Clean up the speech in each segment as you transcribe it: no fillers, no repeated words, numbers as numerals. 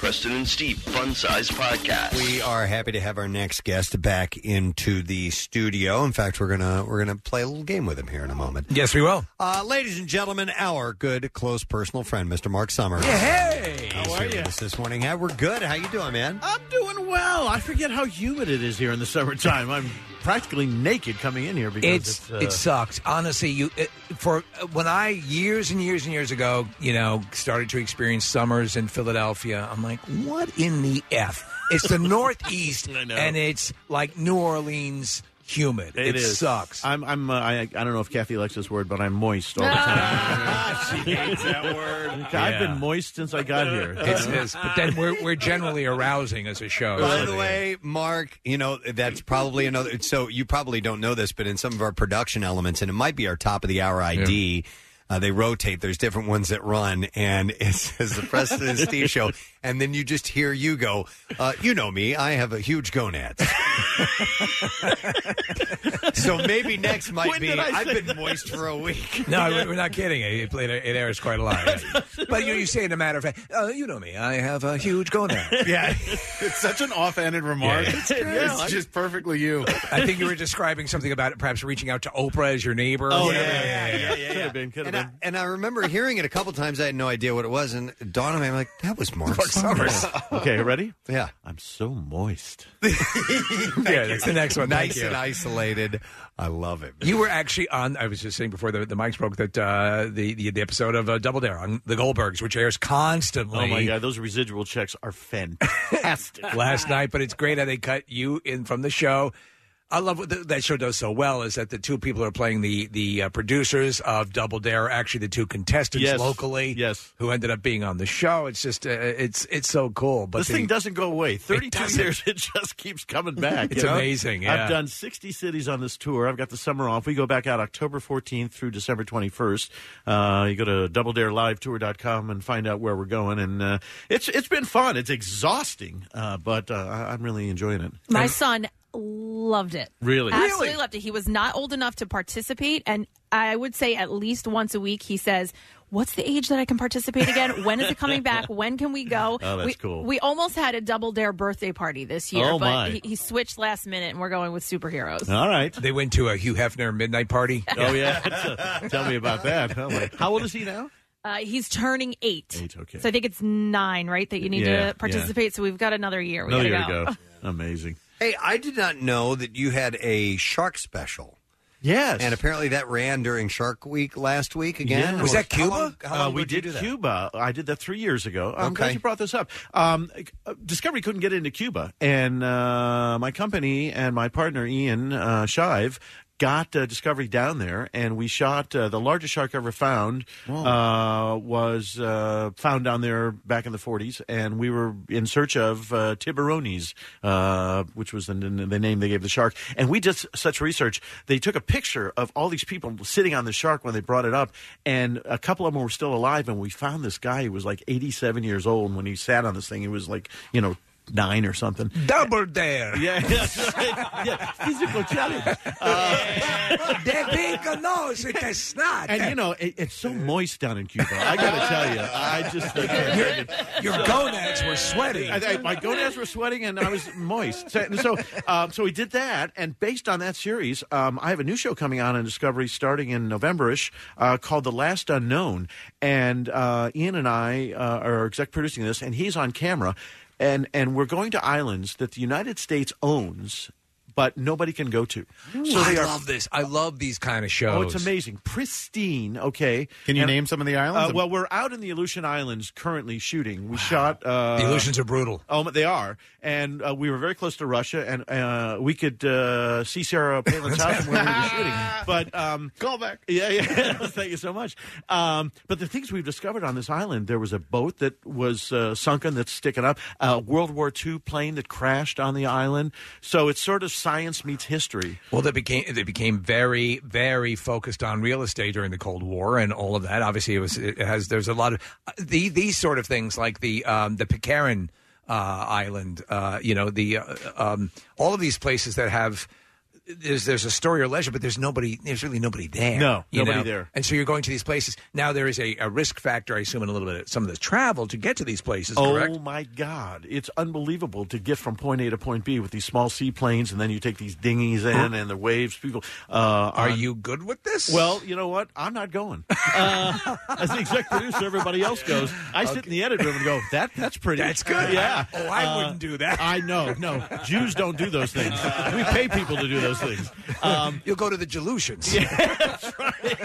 Preston and Steve Fun Size Podcast. We are happy to have our next guest back into the studio. In fact, we're gonna play a little game with him here in a moment. Yes, we will. Ladies and gentlemen, our good, close personal friend, Mr. Mark Summers. Yeah, hey! How are you? This morning. We're good. How you doing, man? I'm doing well. I forget how humid it is here in the summertime. I'm practically naked coming in here because it sucks. Honestly, when I years and years ago, started to experience summers in Philadelphia, I'm like, what in the F? It's the Northeast, and it's like New Orleans humid. It sucks. I don't know if Kathy likes this word, but I'm moist all the time. She hates that word. I've been moist since I got here. It is. But then we're generally arousing as a show. By the way, Mark, that's probably another. So you probably don't know this, but in some of our production elements, and it might be our top of the hour ID. Yeah. They rotate. There's different ones that run, and it says the Preston and Steve Show, and then you just hear you go, you know me, I have a huge gonads. So maybe next might be, I've been moist for a week. No, we're not kidding. It airs quite a lot. But you say in a matter of fact, you know me, I have a huge gonad. Yeah. It's such an offhanded remark. Yeah. It's just perfectly you. I think you were describing something about perhaps reaching out to Oprah as your neighbor. Oh, yeah. Could have been. And I remember hearing it a couple times. I had no idea what it was. And it dawned on me, I'm like, that was Mark Summers. Okay, ready? Yeah. I'm so moist. That's the next one. Nice and isolated. I love it. You were actually on, I was just saying before the mics broke, that the episode of Double Dare on the Goldbergs, which airs constantly. Oh, my God. Those residual checks are fantastic. Last night, but it's great how they cut you in from the show. I love what that show does so well is that the two people who are playing the producers of Double Dare are actually the two contestants locally who ended up being on the show. It's just, it's so cool. But this thing doesn't go away. 32 years, it just keeps coming back. It's amazing, yeah. I've done 60 cities on this tour. I've got the summer off. We go back out October 14th through December 21st. You go to DoubleDareLiveTour.com and find out where we're going. And it's been fun. It's exhausting, but I'm really enjoying it. My son loved it. Really? Absolutely loved it. He was not old enough to participate, and I would say at least once a week he says, what's the age that I can participate again? When is it coming back? When can we go? Oh, that's cool. We almost had a Double Dare birthday party this year, but he switched last minute, and we're going with superheroes. All right. They went to a Hugh Hefner midnight party. Oh, yeah. Tell me about that. How old is he now? He's turning 8. 8, okay. So I think it's 9, right, that you need to participate. So we've got another year. Another year to go. Amazing. Hey, I did not know that you had a shark special. Yes. And apparently that ran during Shark Week last week again. Yeah. Was that Cuba? How long we did Cuba. I did that 3 years ago. I'm glad you brought this up. Discovery couldn't get into Cuba. And my company and my partner, Ian Shive, got Discovery down there, and we shot the largest shark ever found was found down there back in the 40s, and we were in search of tiburones, which was the name they gave the shark. And we did such research. They took a picture of all these people sitting on the shark when they brought it up, and a couple of them were still alive, and we found this guy who was like 87 years old, and when he sat on this thing, he was like, 9 or something. Double Dare. Yeah, that's right. Yeah, physical challenge. The big nose with the snot. And, it's so moist down in Cuba. I got to tell you. I just... Your gonads were sweating. My gonads were sweating, and I was moist. So we did that, and based on that series, I have a new show coming on Discovery starting in November-ish called The Last Unknown. And Ian and I are exec producing this, and he's on camera. And we're going to islands that the United States owns, but nobody can go to. So I love this. I love these kind of shows. Oh, it's amazing. Pristine, okay. Can you name some of the islands? Well, we're out in the Aleutian Islands currently shooting. We shot... the Aleutians are brutal. Oh, they are. And we were very close to Russia, and we could see Sarah Palin's house when we were shooting. But... call back. Yeah. Thank you so much. But the things we've discovered on this island, there was a boat that was sunken that's sticking up, a World War II plane that crashed on the island. So it's sort of science meets history. Well, they became very, very focused on real estate during the Cold War and all of that. Obviously, there's a lot of these sort of things like the Pitcairn Island. All of these places that have there's a story or leisure, but there's really nobody there. No, you nobody know? there. And so you're going to these places. Now there is a risk factor, I assume, in a little bit of some of the travel to get to these places, correct? Oh, my God. It's unbelievable to get from point A to point B with these small seaplanes, and then you take these dinghies in and the waves. People, Are you good with this? Well, you know what? I'm not going. As the exec producer, everybody else goes. I sit in the edit room and go, that's pretty. That's good. Yeah. Oh, I wouldn't do that. I know. No. Jews don't do those things. We pay people to do those things. You'll go to the Jelusians. That's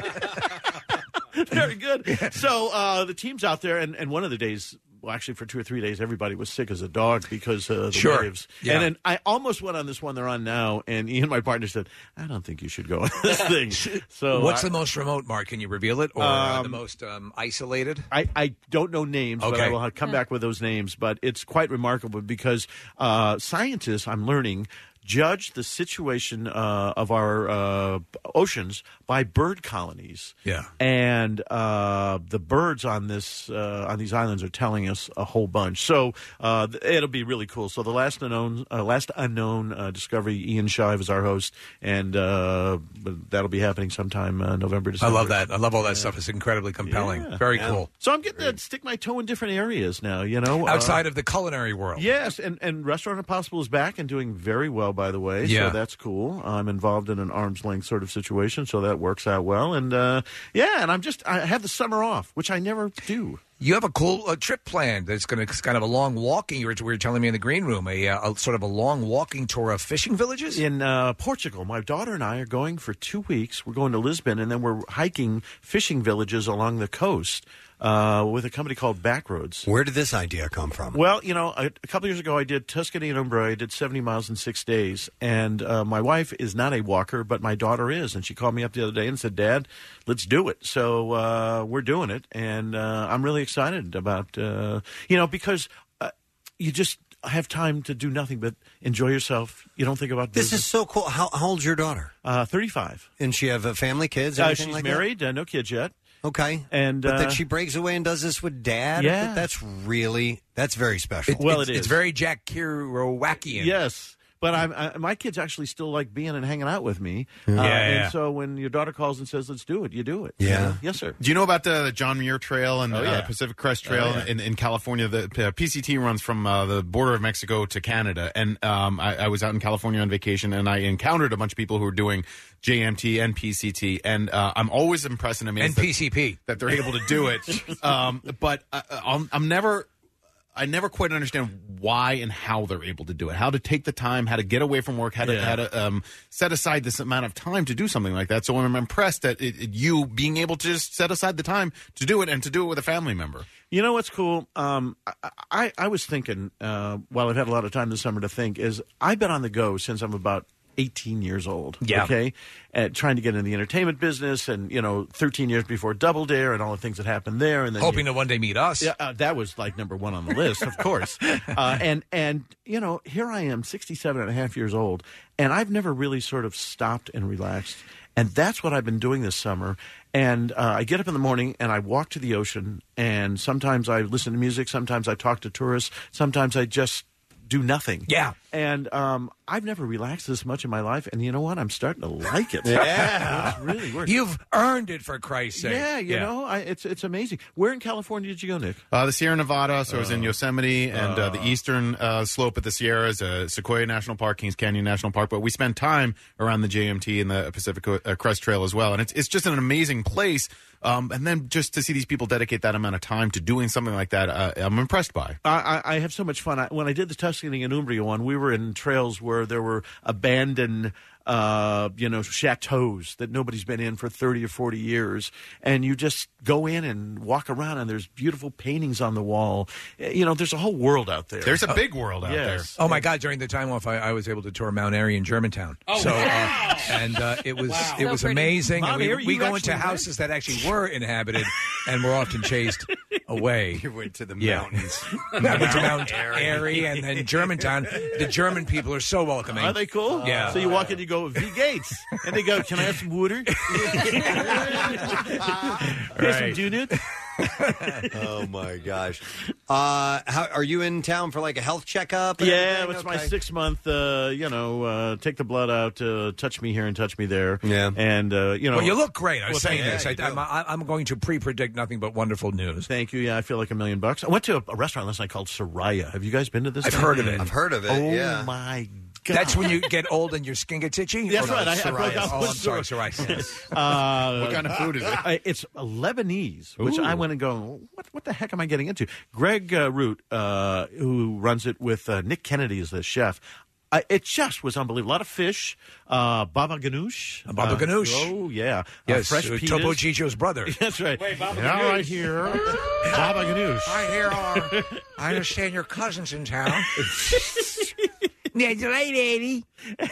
right. Very good. So the team's out there, and one of the days, well, actually for 2 or 3 days, everybody was sick as a dog because of the waves. Yeah. And then I almost went on this one they're on now, and Ian, my partner, said, I don't think you should go on this thing. So what's the most remote, Mark? Can you reveal it? Or the most isolated? I don't know names, but I will come back with those names. But it's quite remarkable because scientists, I'm learning, judge the situation of our oceans by bird colonies. Yeah. And the birds on these islands are telling us a whole bunch. So it'll be really cool. So the last unknown discovery, Ian Shive is our host, and that'll be happening sometime November, December. I love that. I love all that stuff. It's incredibly compelling. Yeah. Very cool. So I'm getting to stick my toe in different areas now, you know. Outside of the culinary world. Yes, and Restaurant Impossible is back and doing very well, by the way. Yeah. So that's cool. I'm involved in an arm's length sort of situation, so that works out well. And and I have the summer off, which I never do. You have a cool trip planned. It's going to kind of a long walking. You were telling me in the green room a sort of a long walking tour of fishing villages in Portugal. My daughter and I are going for 2 weeks. We're going to Lisbon, and then we're hiking fishing villages along the coast. With a company called Backroads. Where did this idea come from? Well, you know, a couple years ago I did Tuscany and Umbria. I did 70 miles in 6 days. And my wife is not a walker, but my daughter is. And she called me up the other day and said, Dad, let's do it. So we're doing it. And I'm really excited about, because you just have time to do nothing but enjoy yourself. You don't think about business. This is so cool. How old's your daughter? 35. And she have a family, kids, she's like married, no kids yet. Okay. But that she breaks away and does this with Dad? Yeah. That's very special. It is. It's very Jack Kerouacian. Yes. But my kids actually still like being and hanging out with me. And so when your daughter calls and says, let's do it, you do it. Yeah. Yes, sir. Do you know about the John Muir Trail and the Pacific Crest Trail in California? The PCT runs from the border of Mexico to Canada. And I was out in California on vacation, and I encountered a bunch of people who were doing JMT and PCT. And I'm always impressed and amazed and PCP that they're able to do it. But I never quite understand why and how they're able to do it. How to take the time, how to get away from work, how to set aside this amount of time to do something like that. So I'm impressed that you being able to just set aside the time to do it and to do it with a family member. You know what's cool? I was thinking, while I've had a lot of time this summer to think, is I've been on the go since I'm about 18 years old. Yeah. Okay. Trying to get in the entertainment business, and 13 years before Double Dare and all the things that happened there, and then hoping to one day meet us. Yeah, that was like number one on the list, of course. And here I am, 67 and a half years old, and I've never really sort of stopped and relaxed. And that's what I've been doing this summer. And I get up in the morning and I walk to the ocean, and sometimes I listen to music, sometimes I talk to tourists, sometimes I just do nothing. Yeah. And I've never relaxed this much in my life, and you know what? I'm starting to like it. Yeah. It's really working. You've earned it, for Christ's sake. Yeah, you know, it's amazing. Where in California did you go, Nick? The Sierra Nevada, so I was in Yosemite and the eastern slope of the Sierras, Sequoia National Park, Kings Canyon National Park, but we spent time around the JMT and the Pacific Crest Trail as well, and it's just an amazing place. And then just to see these people dedicate that amount of time to doing something like that, I'm impressed by. I have so much fun. When I did the Tuscany and Umbria one, we were in trails where there were abandoned chateaus that nobody's been in for 30 or 40 years. And you just go in and walk around, and there's beautiful paintings on the wall. There's a whole world out there. There's a big world out there. Oh, my God. During the time off, I was able to tour Mount Airy in Germantown. Oh, so, it was it was amazing. Mount And Airy, we you go into actually houses that actually were inhabited and were often chased away. You went to the Yeah. mountains. I went to Mount Airy and then Germantown. The German people are so welcoming. Are they cool? Yeah. So you walk in, you go, V. Gates. And they go, can I have some water? Here's some donut. Oh my gosh! How are you in town for like a health checkup? Yeah, it's my 6 month. Take the blood out, touch me here and touch me there. Yeah, and Well, you look great. I was saying this. you do. I'm going to pre-predict nothing but wonderful news. Thank you. Yeah, I feel like $1 million. I went to a restaurant last night called Soraya. Have you guys been to this? I've heard of it. I've heard of it. Oh yeah. my God. That's when you get old and your skin gets itchy? That's Or no, right. I broke psoriasis? out Oh, with I'm sorry, psoriasis. What kind of food is it? It's Lebanese, which I went and go, what the heck am I getting into? Greg Root, who runs it with Nick Kennedy as the chef, it just was unbelievable. A lot of fish, baba ganoush. Baba ganoush. Oh, yeah. Yes, fresh peas. Topo Gigio's brother. That's right. Wait, Baba Now ganoush. I hear baba ganoush. I understand your cousin's in town. Yeah, late 80.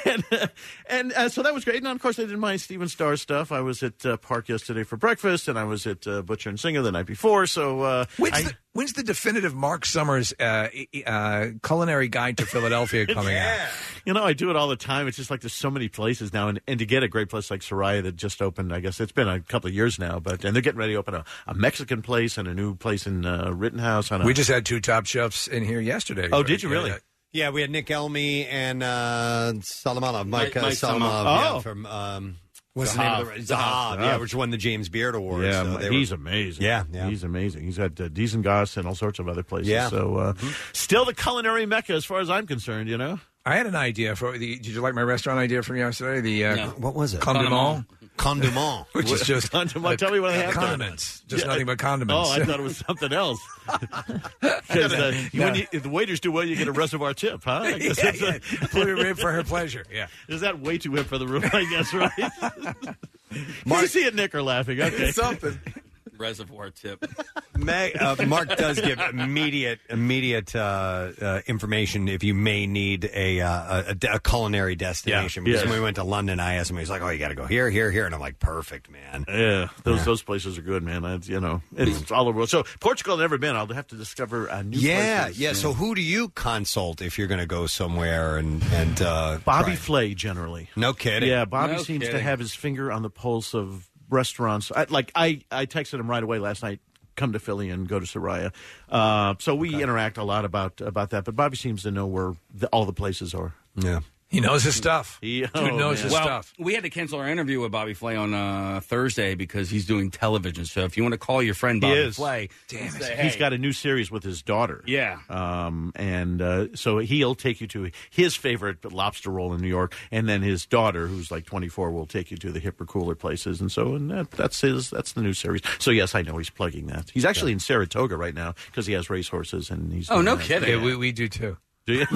And so that was great. And, of course, I did my Steven Starr stuff. I was at Park yesterday for breakfast, and I was at Butcher and Singer the night before. So When's the definitive Mark Summers culinary guide to Philadelphia coming out? You know, I do it all the time. It's just like there's so many places now. And to get a great place like Soraya that just opened, I guess it's been a couple of years now. And they're getting ready to open a Mexican place and a new place in Rittenhouse. We just had 2 top chefs in here yesterday. Oh, did you really? Yeah, we had Nick Elmy and Salamanov, Mike Mike Salamanov. Oh. From what's the name of the Zahav, yeah, which won the James Beard Award. Yeah, so he's amazing. Yeah. He's amazing. He's at Diesengas and all sorts of other places. Yeah. So still the culinary mecca as far as I'm concerned, you know? I had an idea for the. Did you like my restaurant idea from yesterday? The What was it? Condiment, Condiment. which is just Tell me what they have. condiments, just Yeah. nothing but condiments. Oh, I thought it was something else. Because if the waiters do well, you get a reservoir tip, huh? I guess yeah, it's yeah. Put it in for her pleasure. Yeah. Is that way too hip for the room? I guess, right? Mark, you see it, Nick, are laughing. Okay, Something. Reservoir tip. Mark does give immediate information if you may need a culinary destination. Yeah. Because Yes. when we went to London, I asked him, he's like, "Oh, you got to go here, here, here," and I'm like, "Perfect, man." Yeah, those places are good, man. It's all over the world. So Portugal, I've never been. I'll have to discover a new places. Yeah. So who do you consult if you're going to go somewhere? And Bobby try? Flay generally. No kidding. Yeah, Bobby No seems to kidding. have his finger on the pulse of restaurants. I texted him right away last night. Come to Philly and go to Soraya. So we interact a lot about that. But Bobby seems to know where all the places are. Yeah. He knows his stuff. Dude knows his Well, stuff. we had to cancel our interview with Bobby Flay on Thursday because he's doing television. So if you want to call your friend Bobby is. Flay, Damn it. say, hey. He's got a new series with his daughter. Yeah. So he'll take you to his favorite lobster roll in New York, and then his daughter, who's like 24, will take you to the hipper, cooler places, and that's the new series. So yes, I know he's plugging that. He's actually in Saratoga right now because he has racehorses, and he's Oh, no doing that. kidding. Yeah, we do too. Do you?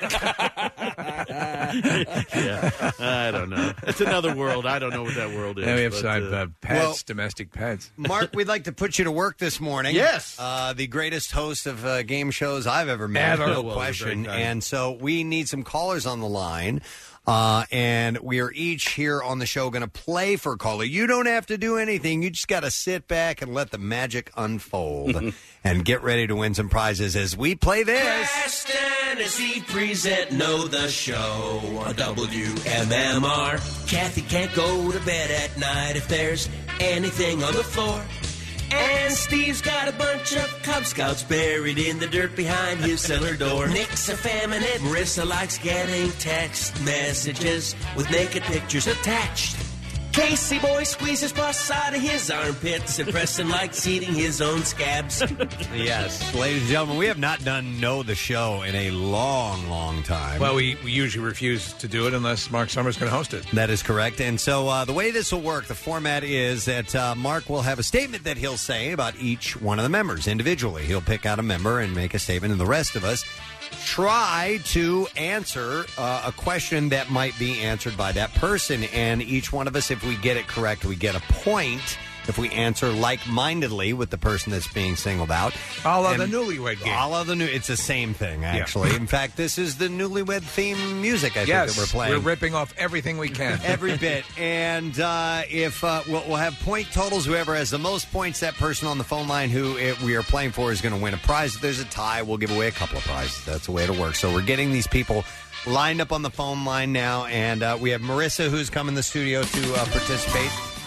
Yeah, I don't know. It's another world. I don't know what that world is. And we have but, some pets, domestic pets. Mark, we'd like to put you to work this morning. Yes. The greatest host of game shows I've ever met. Ever. No Well, question. very kind. And so we need some callers on the line. And we are each here on the show going to play for a caller. You don't have to do anything. You just got to sit back and let the magic unfold and get ready to win some prizes as we play this. Preston and Steve present Know the Show on WMMR. Kathy can't go to bed at night if there's anything on the floor. And Steve's got a bunch of Cub Scouts buried in the dirt behind his cellar door. Nick's effeminate. Marissa likes getting text messages with naked pictures attached. Casey boy squeezes pus out of his armpits, and Preston likes eating his own scabs. Yes. Ladies and gentlemen, we have not done Know the Show in a long, long time. Well, we usually refuse to do it unless Mark Summers can host it. That is correct. And so the way this will work, the format is that Mark will have a statement that he'll say about each one of the members individually. He'll pick out a member and make a statement, and the rest of us try to answer a question that might be answered by that person. And each one of us, if we get it correct, we get a point. If we answer like-mindedly with the person that's being singled out. A la the Newlywed Game. A la the new. It's the same thing, actually. In fact, this is the Newlywed theme music, I think, that we're playing. We're ripping off everything we can. Every bit. And if we'll have point totals, whoever has the most points, that person on the phone line who we are playing for is going to win a prize. If there's a tie, we'll give away a couple of prizes. That's the way it'll work. So we're getting these people lined up on the phone line now, and we have Marissa who's come in the studio to participate.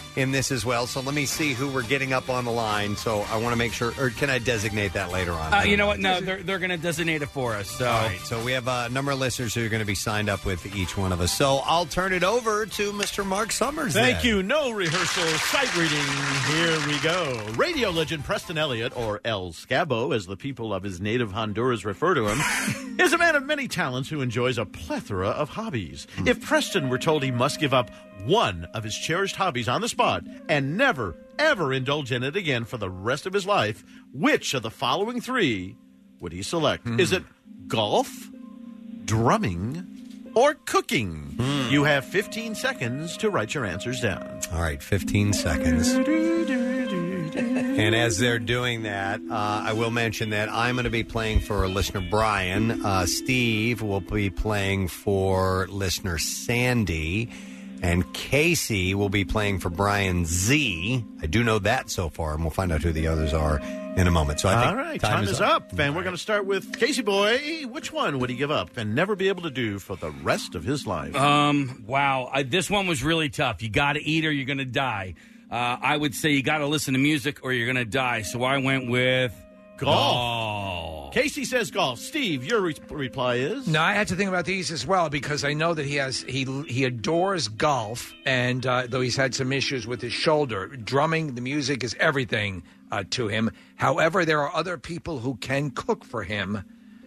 in this as well. So let me see who we're getting up on the line. So I want to make sure, or can I designate that later on? You know what? No, they're going to designate it for us. So. All right. So we have a number of listeners who are going to be signed up with each one of us. So I'll turn it over to Mr. Mark Summers. Thank you. No rehearsal, sight reading. Here we go. Radio legend Preston Elliott, or El Scabo, as the people of his native Honduras refer to him, is a man of many talents who enjoys a plethora of hobbies. If Preston were told he must give up one of his cherished hobbies on the spot and never, ever indulge in it again for the rest of his life, which of the following three would he select? Is it golf, drumming, or cooking? You have 15 seconds to write your answers down. All right, 15 seconds. And as they're doing that, I will mention that I'm going to be playing for listener Brian. Steve will be playing for listener Sandy. And Casey will be playing for Brian Z. I do know that so far, and we'll find out who the others are in a moment. So I think all right, time is up. And we're going to start with Casey Boy. Which one would he give up and never be able to do for the rest of his life? Wow. This one was really tough. You got to eat or you're going to die. I would say you got to listen to music or you're going to die. So I went with golf. Casey says golf. Steve, your reply is? No, I had to think about these as well because I know that he adores golf, and though he's had some issues with his shoulder, drumming, the music is everything to him. However, there are other people who can cook for him,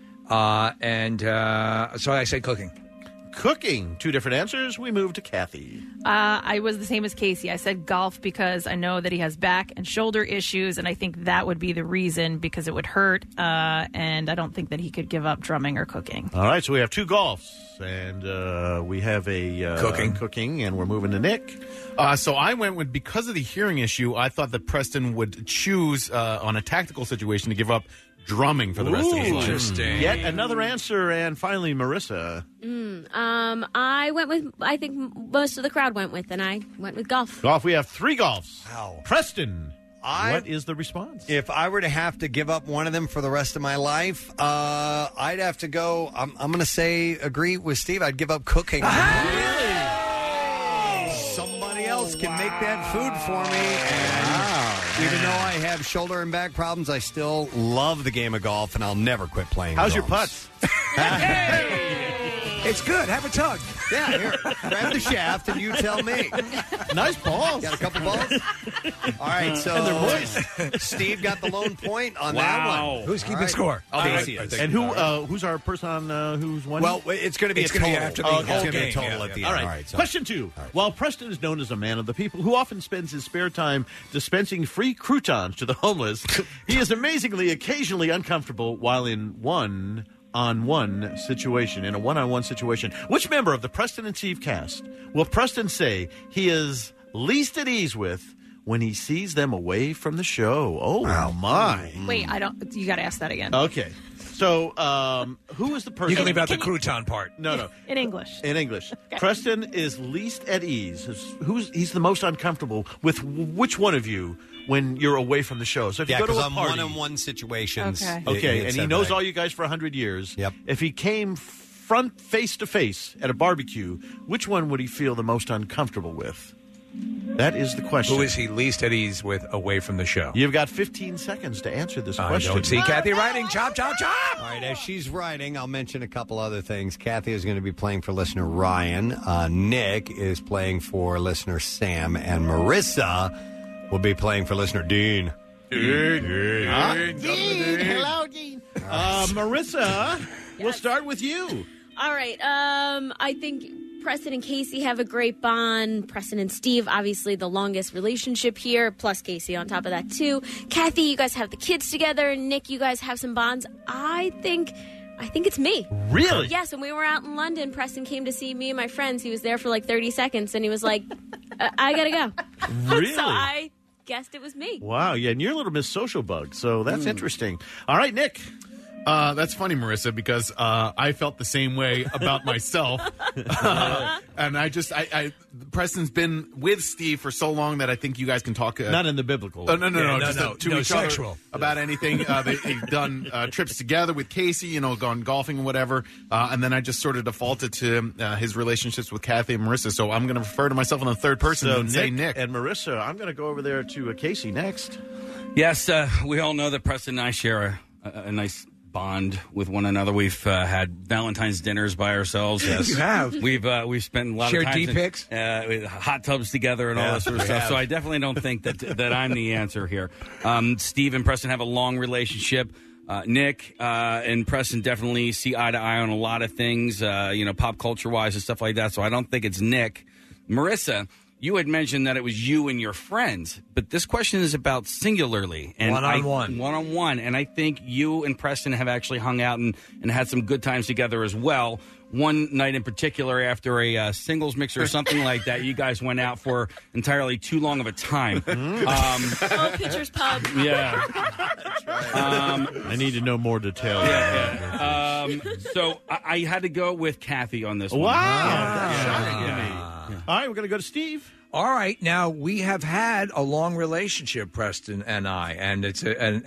and so I say cooking. Cooking. Two different answers. We move to Kathy. I was the same as Casey. I said golf because I know that he has back and shoulder issues, and I think that would be the reason because it would hurt, and I don't think that he could give up drumming or cooking. All right, so we have two golfs, and we have a cooking, and we're moving to Nick. So I went with, because of the hearing issue, I thought that Preston would choose on a tactical situation to give up drumming for the rest of his life. Interesting. Yet another answer, and finally, Marissa. I went with, I think most of the crowd went with, and I went with golf. Golf, we have three golfs. Wow. Preston, what is the response? If I were to have to give up one of them for the rest of my life, I'd have to go, I'm going to say, agree with Steve, I'd give up cooking. Really? Somebody else can make that food for me. And even though I have shoulder and back problems, I still love the game of golf, and I'll never quit playing. How's your drums. putts? It's good. Have a tug. Yeah, here, grab the shaft and you tell me. Nice balls. Got a couple balls? All right, so and they're moist. Steve got the lone point on that one. Who's keeping score? Casey is. And who's our person on who's winning? Well, it's going to be It's a gonna total. be after the It's whole gonna be a game. total Yeah, at the yeah. end. All right. So. Question 2. While Preston is known as a man of the people who often spends his spare time dispensing free croutons to the homeless, he is amazingly occasionally uncomfortable while in one-on-one situation. Which member of the Preston and Steve cast will Preston say he is least at ease with when he sees them away from the show? Oh, my. Wait, you got to ask that again. Okay. So, who is the person? You can leave out the crouton part. No. In English. In English. Preston is least at ease. He's the most uncomfortable with which one of you when you're away from the show? So if you go to a I'm party, one-on-one situations. Okay, and he knows all you guys for 100 years. Yep. If he came front face-to-face at a barbecue, which one would he feel the most uncomfortable with? That is the question. Who is he least at ease with away from the show? You've got 15 seconds to answer this question. I don't see Kathy writing. Chop, chop, chop. All right, as she's writing, I'll mention a couple other things. Kathy is going to be playing for listener Ryan. Nick is playing for listener Sam. And Marissa will be playing for listener Dean. Dean. Hello, Dean. Marissa, we'll start with you. All right. I think Preston and Casey have a great bond. Preston and Steve, obviously the longest relationship here, plus Casey on top of that, too. Kathy, you guys have the kids together. Nick, you guys have some bonds. I think it's me. Really? Yes, when we were out in London, Preston came to see me and my friends. He was there for like 30 seconds, and he was like, I gotta go. Really? So I guessed it was me. Wow, yeah, and you're a little Miss Social Bug, so that's interesting. All right, Nick. That's funny, Marissa, because I felt the same way about myself. And Preston's been with Steve for so long that I think you guys can talk. Not in the biblical. No, to each sexual. other about anything. They've done trips together with Casey, gone golfing and whatever. And then I just sort of defaulted to his relationships with Kathy and Marissa. So I'm going to refer to myself in the third person and say Nick. And Marissa, I'm going to go over there to Casey next. Yes, we all know that Preston and I share a nice bond with one another. We've had Valentine's dinners by ourselves. Yes, you have. We've spent a lot Shared of time D-pics, with hot tubs together and all that sort of stuff. So I definitely don't think that I'm the answer here. Steve and Preston have a long relationship. Nick and Preston definitely see eye to eye on a lot of things, pop culture wise and stuff like that. So I don't think it's Nick. Marissa, you had mentioned that it was you and your friends, but this question is about singularly. And one-on-one. One-on-one. And I think you and Preston have actually hung out and had some good times together as well. One night in particular, after a singles mix or something like that, you guys went out for entirely too long of a time. Peacher's Pub. Yeah. I need to know more details. So I had to go with Kathy on this one. Wow. Shocking to me. All right, we're going to go to Steve. All right, now we have had a long relationship, Preston and I, and it's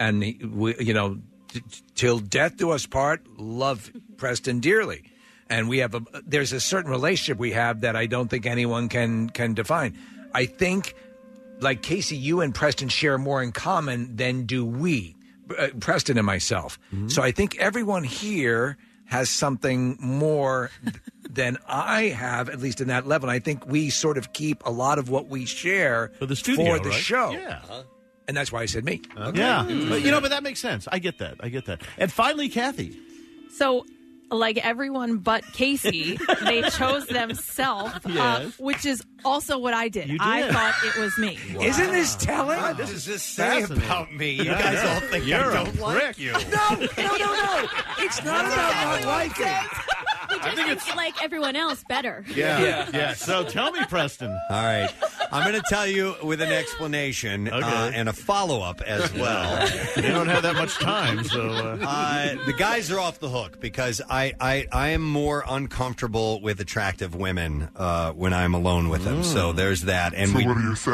we, till death do us part. Love Preston dearly, and we have there's a certain relationship we have that I don't think anyone can define. I think, like Casey, you and Preston share more in common than do we, Preston and myself. Mm-hmm. So I think everyone here has something more than I have, at least in that level. And I think we sort of keep a lot of what we share for the studio, for the show. Yeah. And that's why I said me. Okay. Yeah. But that makes sense. I get that. And finally, Kathy. So, like everyone but Casey, they chose themselves, which is also what I did. I thought it was me. Wow. Isn't this telling? What does this say about me? You guys all think I don't like you. No. It's not about not liking. I think it's like everyone else better. Yeah. So tell me, Preston. All right. I'm going to tell you with an explanation and a follow-up as well. You don't have that much time, so... the guys are off the hook because I am more uncomfortable with attractive women when I'm alone with them. So there's that. And what are you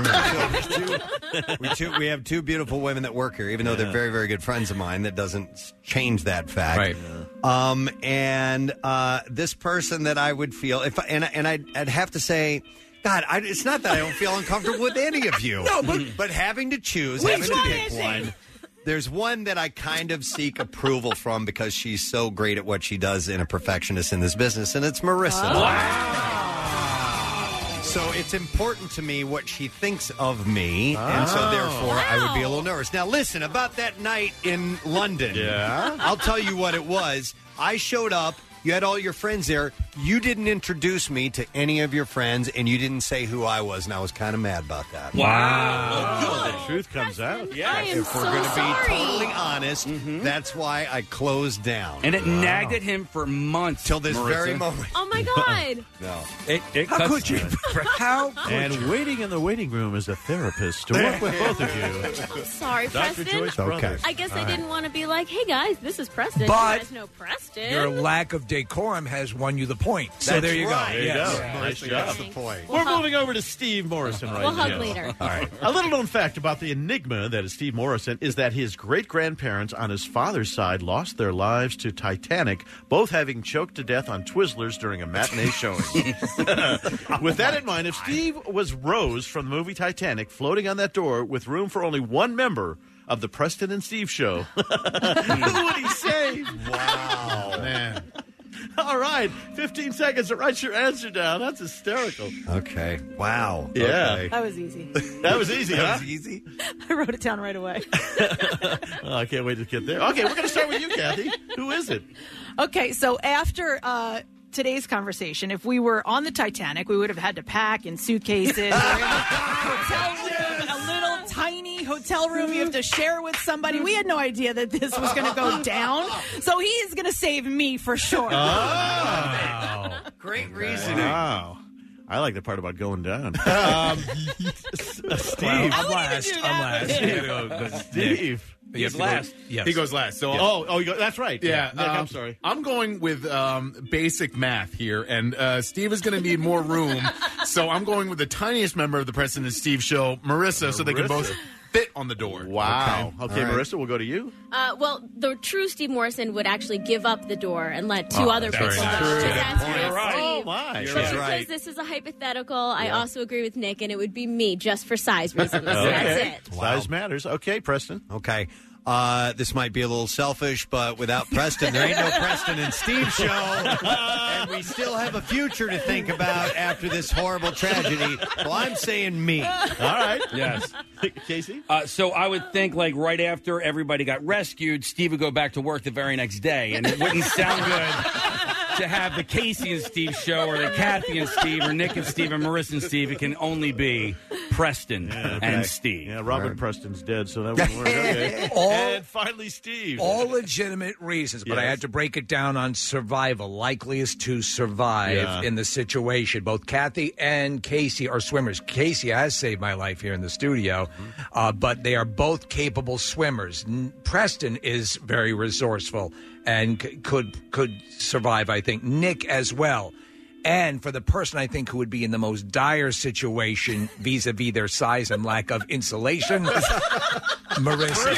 saying? We have two beautiful women that work here, even though they're very, very good friends of mine. That doesn't change that fact. Right. And this person that I would feel I'd have to say, God, it's not that I don't feel uncomfortable with any of you. No, but having to choose, having to pick one. There's one that I kind of seek approval from because she's so great at what she does and a perfectionist in this business, and it's Marissa. Oh. Wow. So it's important to me what she thinks of me, and so therefore I would be a little nervous. Now listen, about that night in London, I'll tell you what it was. I showed up. You had all your friends there. You didn't introduce me to any of your friends, and you didn't say who I was, and I was kind of mad about that. Wow. The truth comes out. Yeah. If we're going to be totally honest, that's why I closed down. And it nagged at him for months. Till this Marissa. very moment. Oh, my God. No. How could you? And waiting in the waiting room is a therapist to work with both of you. I'm sorry, Dr. Preston. Joyce Brothers. I guess I didn't want to be like, hey, guys, this is Preston. But you guys know Preston. Your lack of decorum has won you the point. So there you go. right. There you Yes. go. Nice job. That's the point. We're moving over to Steve Morrison right We'll now. hug later. All right. A little known fact about the enigma that is Steve Morrison is that his great-grandparents on his father's side lost their lives to Titanic, both having choked to death on Twizzlers during a matinee showing. With that in mind, if Steve was Rose from the movie Titanic floating on that door with room for only one member of the Preston and Steve show, who would he save? Wow. Man. All right, 15 seconds to write your answer down. That's hysterical. Okay. Wow. Yeah. Okay. That was easy. That was easy, huh? That was easy. I wrote it down right away. Oh, I can't wait to get there. Okay, we're going to start with you, Kathy. Who is it? Okay, so after today's conversation, if we were on the Titanic, we would have had to pack in suitcases. We're in a hotel room, a little tiny hotel room you have to share with somebody. We had no idea that this was going to go down. So he is going to save me for sure. Oh. Great reasoning. Wow. I like the part about going down. Steve. I'm last. Steve. He's last. Yes. He goes last. So That's right. Yeah, Nick, I'm sorry. I'm going with basic math here, and Steve is going to need more room. So I'm going with the tiniest member of the Preston and Steve show, Marissa, so they can both fit on the door. Wow. Okay, right. Marissa, we'll go to you. Well, the true Steve Morrison would actually give up the door and let two other people go. Oh, my. But because this is a hypothetical, I also agree with Nick, and it would be me just for size reasons. So that's it. Size matters. Okay, Preston. Okay. This might be a little selfish, but without Preston, there ain't no Preston and Steve show. And we still have a future to think about after this horrible tragedy. Well, I'm saying me. All right. Yes. Casey? So I would think, like, right after everybody got rescued, Steve would go back to work the very next day, and it wouldn't sound good to have the Casey and Steve show or the Kathy and Steve or Nick and Steve and Marissa and Steve. It can only be Preston and Steve. Yeah, Robin Preston's dead, so that wouldn't work. Okay. And finally, Steve. All legitimate reasons, but I had to break it down on survival, likeliest to survive in the situation. Both Kathy and Casey are swimmers. Casey has saved my life here in the studio, but they are both capable swimmers. Preston is very resourceful and could survive, I think. Nick as well. And for the person I think who would be in the most dire situation vis-a-vis their size and lack of insulation, Marissa.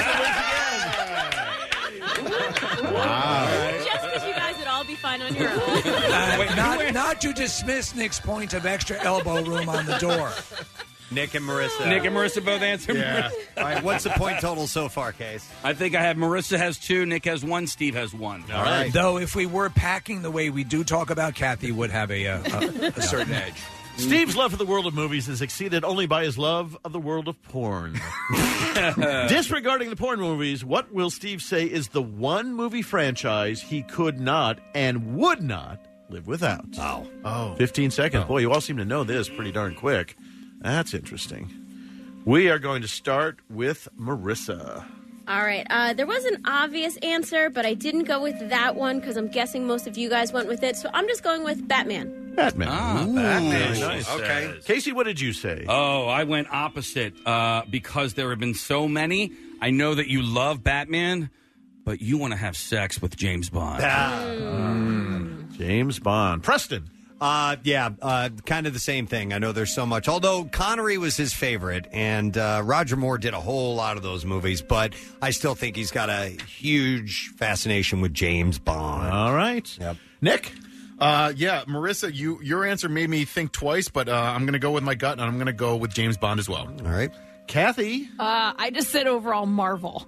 Wow. Just because you guys would all be fine on your own. Not to dismiss Nick's point of extra elbow room on the door. Nick and Marissa. Nick and Marissa both answer. Yeah. All right, what's the point total so far, Case? I think I have Marissa has 2, Nick has 1, Steve has 1. All right. Though if we were packing the way we do talk about, Kathy would have a certain edge. Steve's love for the world of movies is exceeded only by his love of the world of porn. Disregarding the porn movies, what will Steve say is the one movie franchise he could not and would not live without? Oh. 15 seconds. Boy, you all seem to know this pretty darn quick. That's interesting. We are going to start with Marissa. All right. There was an obvious answer, but I didn't go with that one because I'm guessing most of you guys went with it. So I'm just going with Batman. Batman. Batman. Nice. Okay. Casey, what did you say? Oh, I went opposite because there have been so many. I know that you love Batman, but you want to have sex with James Bond. James Bond. Preston. Kind of the same thing. I know there's so much. Although Connery was his favorite, and Roger Moore did a whole lot of those movies, but I still think he's got a huge fascination with James Bond. All right. Yep. Nick? Marissa, your answer made me think twice, but I'm going to go with my gut, and I'm going to go with James Bond as well. All right. Kathy? I just said overall Marvel.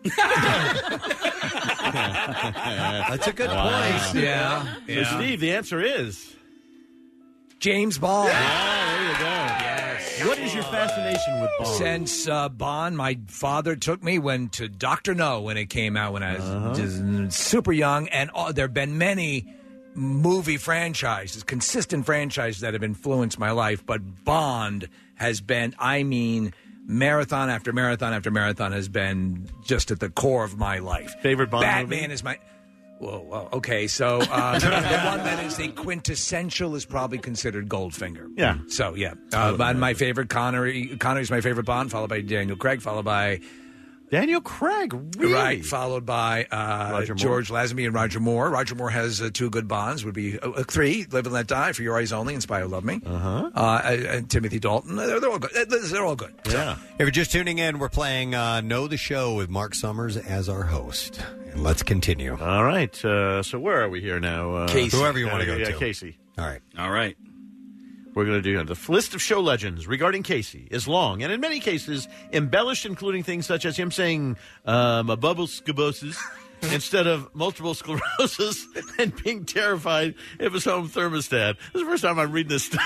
That's a good point. Yeah. So, Steve, the answer is... James Bond. there you go. Yes. What is your fascination with Bond? Since Bond, my father took me to Dr. No when it came out when I was just super young, and there have been many movie franchises, consistent franchises that have influenced my life, but Bond has been, marathon after marathon after marathon has been just at the core of my life. Favorite Bond Batman movie? is my... Whoa. Okay, so the one that is the quintessential is probably considered Goldfinger. Yeah. So, yeah. My favorite, Connery's my favorite Bond, followed by Daniel Craig, followed by... Daniel Craig, really? Right, folled by George Lazenby and Roger Moore. Roger Moore has 2 good Bonds, would be 3, Live and Let Die, For Your Eyes Only, and Spy Who Loved Me. And Timothy Dalton. They're all good. They're all good. Yeah. If you're just tuning in, we're playing Know the Show with Mark Summers as our host. And let's continue. All right. So where are we here now? Casey. Whoever you want to go to. Casey. All right. We're going to do the list of show legends regarding Casey is long and in many cases embellished, including things such as him saying a bubble scubosis instead of multiple sclerosis and being terrified of his home thermostat. This is the first time I'm reading this stuff.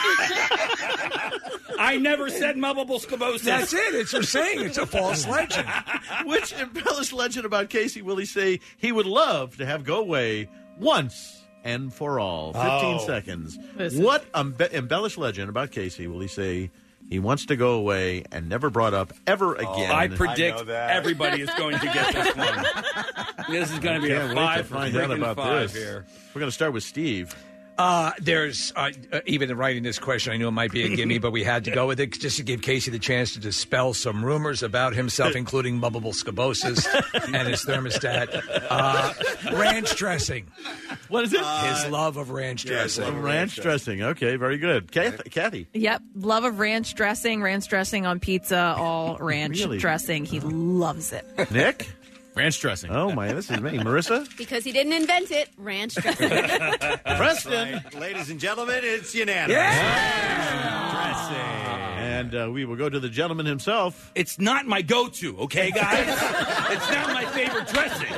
I never said multiple sclerosis. That's it. It's you're saying it's a false legend. Which embellished legend about Casey will he say he would love to have go away once and for all? 15 seconds. What embellished legend about Casey will he say he wants to go away and never brought up ever again? I predict everybody is going to get this one. This is going to be a 5 for freaking 5 here. We're going to start with Steve. There's even writing this question, I knew it might be a gimme, but we had to go with it just to give Casey the chance to dispel some rumors about himself, including bubbable scabosis and his thermostat. Ranch dressing. What is it? His love of ranch dressing. Ranch dressing. Okay, very good. Kathy. Yep. Love of ranch dressing on pizza, all ranch dressing. He loves it. Nick? Ranch dressing. Oh, my, this is me. Marissa? Because he didn't invent it, ranch dressing. Preston. Right. Ladies and gentlemen, it's unanimous. And we will go to the gentleman himself. It's not my go-to, okay, guys? It's not my favorite dressing.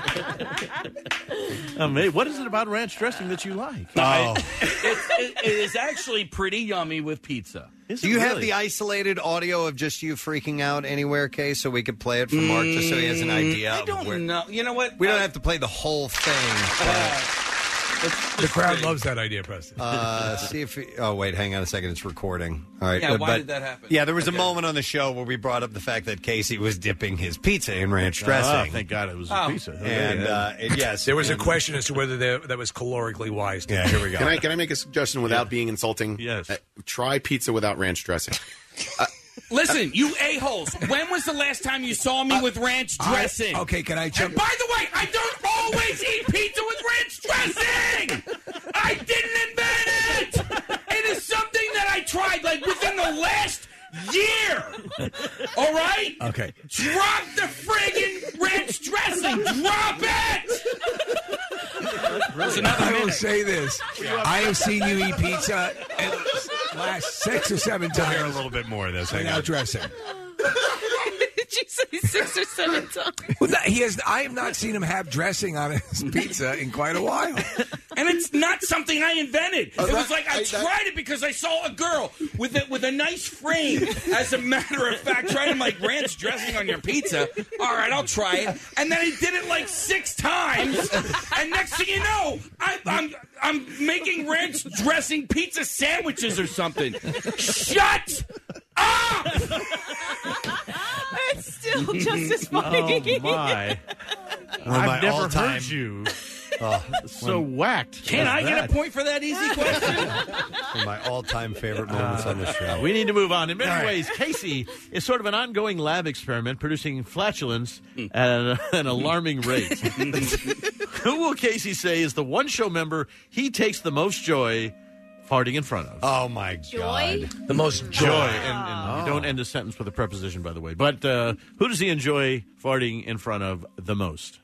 What is it about ranch dressing that you like? It is actually pretty yummy with pizza. Do you have the isolated audio of just you freaking out anywhere, Kay, so we could play it for Mark, just so he has an idea? I don't know. You know what? We don't have to play the whole thing. The crowd loves that idea, Preston. See if. Oh wait, hang on a second. It's recording. All right. Yeah, why did that happen? Yeah, there was a moment on the show where we brought up the fact that Casey was dipping his pizza in ranch dressing. Thank God it was a pizza. And yes, there was a question as to whether that was calorically wise. Yeah, here we go. Can I make a suggestion without being insulting? Yes. Try pizza without ranch dressing. Listen, you a-holes. When was the last time you saw me with ranch dressing? Okay, can I jump? And by the way, I don't always eat pizza with ranch dressing. I didn't invent it. It is something that I tried like within the last year. All right? Okay. Drop the friggin' ranch dressing. Drop it. I will say this. I have seen you eat pizza at last 6 or 7 times. Hear a little bit more of this. Hang Without on. dressing. Did you say 6 or 7 times? Well, I have not seen him have dressing on his pizza in quite a while. And it's not something I invented. It was like I tried it because I saw a girl with a nice frame. As a matter of fact, tried him like ranch dressing on your pizza. All right, I'll try it. And then he did it like 6 times. And next thing you know, I'm making ranch dressing pizza sandwiches or something. Shut up! It's still just as funny. Oh, my. I've never heard you so whacked. Can I get a point for that easy question? One of my all-time favorite moments on the show. We need to move on. In many ways, Casey is sort of an ongoing lab experiment producing flatulence at an alarming rate. Who will Casey say is the one show member he takes the most joy farting in front of? Oh, my Joy? God. The most Joy. And you don't end a sentence with a preposition, by the way. But who does he enjoy farting in front of the most?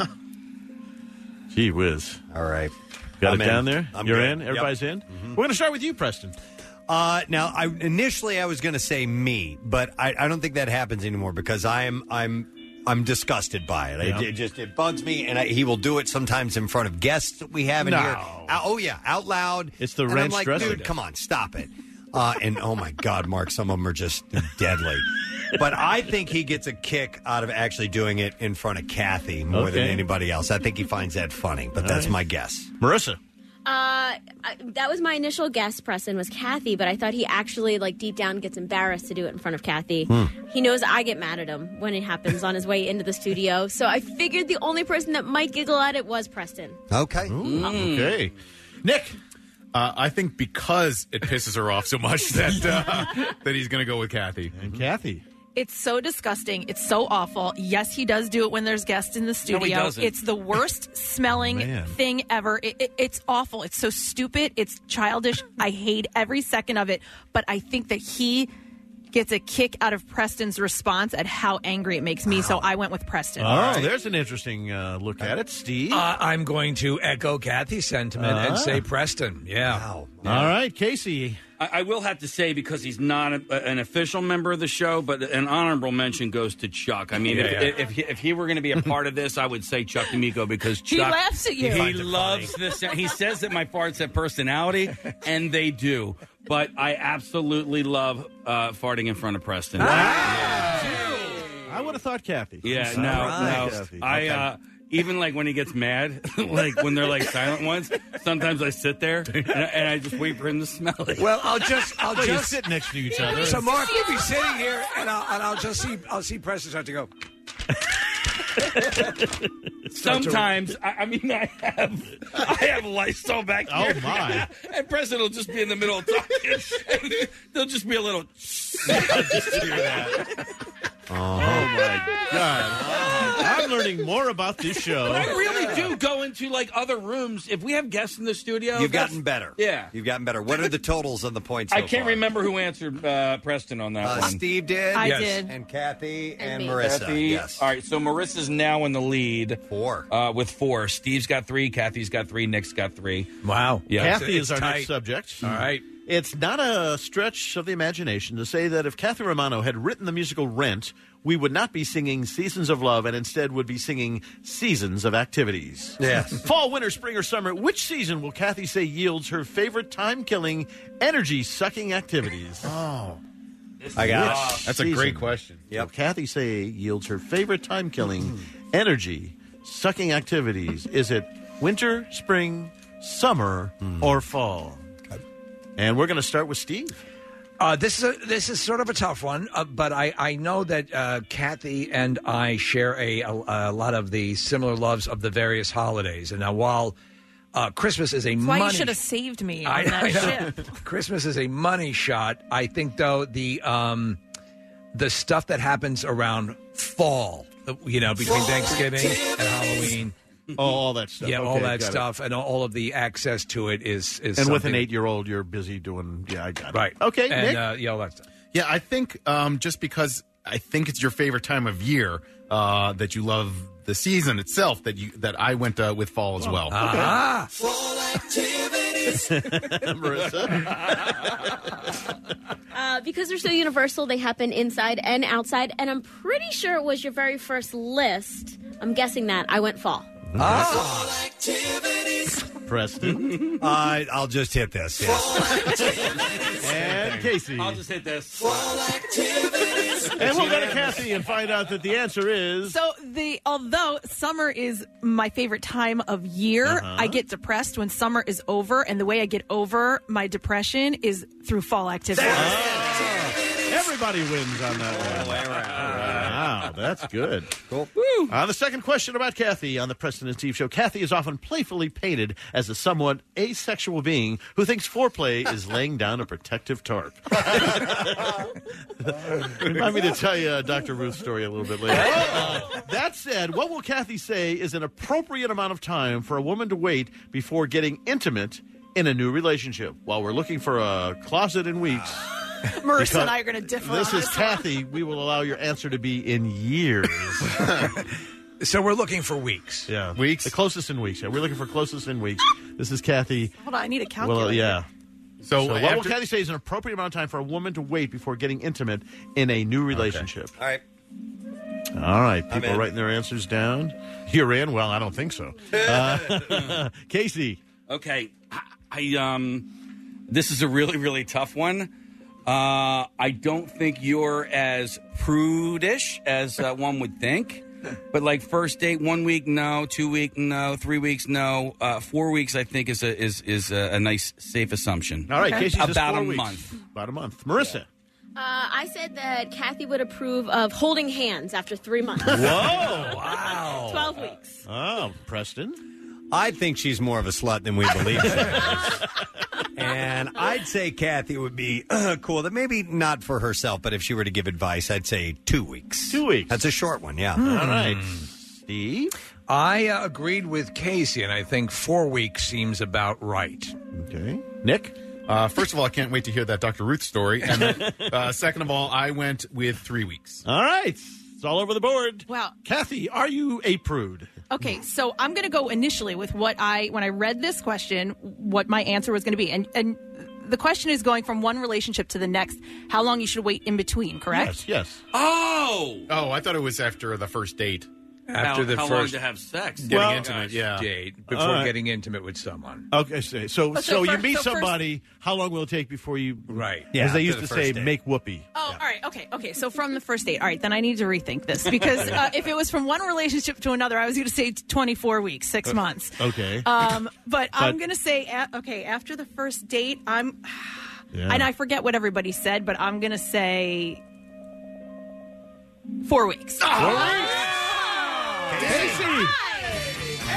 Gee whiz. All right. Got I'm it down in. there? I'm You're good. in? Everybody's in? Mm-hmm. We're going to start with you, Preston. Now, initially I was going to say me, but I don't think that happens anymore because I'm disgusted by it. Yeah. It bugs me, and he will do it sometimes in front of guests that we have in here. Oh yeah, out loud. It's the and ranch I'm like, dressing. dude, come on, stop it. And oh my God, Mark, some of them are just deadly. But I think he gets a kick out of actually doing it in front of Kathy more than anybody else. I think he finds that funny, but that's my guess. Marissa. That was my initial guess, Preston, was Kathy, but I thought he actually, like, deep down gets embarrassed to do it in front of Kathy. He knows I get mad at him when it happens on his way into the studio, so I figured the only person that might giggle at it was Preston. Okay. Okay. Nick. I think because it pisses her off so much that he's going to go with Kathy. And Kathy. It's so disgusting. It's so awful. Yes, he does do it when there's guests in the studio. No, he doesn't. It's the worst smelling thing ever. It's awful. It's so stupid. It's childish. I hate every second of it. But I think that he gets a kick out of Preston's response at how angry it makes me. So I went with Preston. Oh, there's an interesting look at it. Steve? I'm going to echo Kathy's sentiment and say Preston. Yeah. Wow. All right, Casey. I will have to say, because he's not an official member of the show, but an honorable mention goes to Chuck. I mean, if he were going to be a part of this, I would say Chuck D'Amico, because Chuck... He laughs at you. He loves this. He says that my farts have personality, and they do. But I absolutely love farting in front of Preston. I would have thought Kathy. Yeah, no. Kathy. Even like when he gets mad, like when they're like silent ones, sometimes I sit there and I just wait for him to smell it. Well, I'll just sit next to each other. So Mark will be sitting here, and I'll see Preston start to go. sometimes, I mean, I have Lysol back here. Oh, my. And Preston will just be in the middle of talking, and there'll just be a little... I'll just hear that. Oh, my God. I'm learning more about this show. But I really do go into, like, other rooms. If we have guests in the studio... You've gotten better. Yeah. You've gotten better. What are the totals on the points so I can't far? remember who answered Preston on that one. Steve did. I did. And Kathy and me. Marissa. Kathy. Yes. All right, so Marissa's now in the lead. 4. With 4. Steve's got 3, Kathy's got 3, Nick's got 3. Wow. Yeah. Kathy is our tight. next subject. All right. It's not a stretch of the imagination to say that if Kathy Romano had written the musical Rent, we would not be singing Seasons of Love and instead would be singing Seasons of Activities. Yes. Fall, winter, spring, or summer, which season will Kathy say yields her favorite time-killing, energy-sucking activities? Oh. I got it. That's a great question. Will Kathy say yields her favorite time-killing, energy-sucking activities? Is it winter, spring, summer, or fall? And we're going to start with Steve. This is sort of a tough one, but I know that Kathy and I share a lot of the similar loves of the various holidays. And now, while Christmas is a That's money, why you should have saved me on that ship. Christmas is a money shot. I think though the stuff that happens around fall, between Thanksgiving and Halloween. Oh, all that stuff. Yeah, Okay, all that got stuff, and all of the access to it is And something. with an 8-year-old, you're busy doing. Yeah, I got it. Right. Okay, and, Nick. all that stuff. Yeah, I think just because I think it's your favorite time of year that you love the season itself that I went with fall as well. Ah. Fall activities. Marissa. Because they're so universal, they happen inside and outside, and I'm pretty sure it was your very first list. I'm guessing that. I went fall. Fall activities. Preston. I'll just hit this. Yes. And Casey. I'll just hit this. Fall activities. And we'll go to Kathy and find out that the answer is... So although summer is my favorite time of year, I get depressed when summer is over, and the way I get over my depression is through fall activities. Everybody wins on that one. Wow, that's good. Cool. The second question about Kathy on the Preston and Steve Show. Kathy is often playfully painted as a somewhat asexual being who thinks foreplay is laying down a protective tarp. Remind me to tell you Dr. Ruth's story a little bit later. That said, what will Kathy say is an appropriate amount of time for a woman to wait before getting intimate in a new relationship? While we're looking for a closet in weeks... Marissa and I are going to differ. This on is Kathy. We will allow your answer to be in years. So we're looking for weeks. Yeah, Weeks? The closest in weeks. Yeah, we're looking for closest in weeks. This is Kathy. Hold on, I need a calculator. Well, yeah. So, So what will after- Kathy say is an appropriate amount of time for a woman to wait before getting intimate in a new relationship? All right. All right. People in. writing their answers down. You're in? Well, I don't think so. Casey. Okay, I this is a really, really tough one. I don't think you're as prudish as one would think. But like first date, 1 week, no. 2 week, no. 3 weeks, no. 4 weeks, I think is a nice safe assumption. All right, Casey says About 4 a weeks. month. About a month. Marissa. I said that Kathy would approve of holding hands after 3 months. Whoa. Wow. 12 weeks. Oh, Preston. I think she's more of a slut than we believe she is. And I'd say Kathy would be cool. That maybe not for herself, but if she were to give advice, I'd say 2 weeks. 2 weeks. That's a short one, yeah. All right. Steve? I agreed with Casey, and I think 4 weeks seems about right. Okay. Nick? First of all, I can't wait to hear that Dr. Ruth story. And then, second of all, I went with 3 weeks. All right. It's all over the board. Wow. Kathy, are you a prude? Okay, so I'm going to go initially with when I read this question, what my answer was going to be. And the question is going from one relationship to the next, how long you should wait in between, correct? Yes. Oh, I thought it was after the first date. After the how long first to have sex? Getting intimate, yeah. date, before getting intimate with someone. Okay, so So you first- meet so first- somebody, how long will it take before you... Right. As they used after to the say, first date. make whoopee. Oh, all right. Okay. So from the first date. All right, then I need to rethink this because if it was from one relationship to another, I was going to say 24 weeks, 6 months. Okay. But I'm going to say, after the first date, and I forget what everybody said, but I'm going to say 4 weeks. Casey!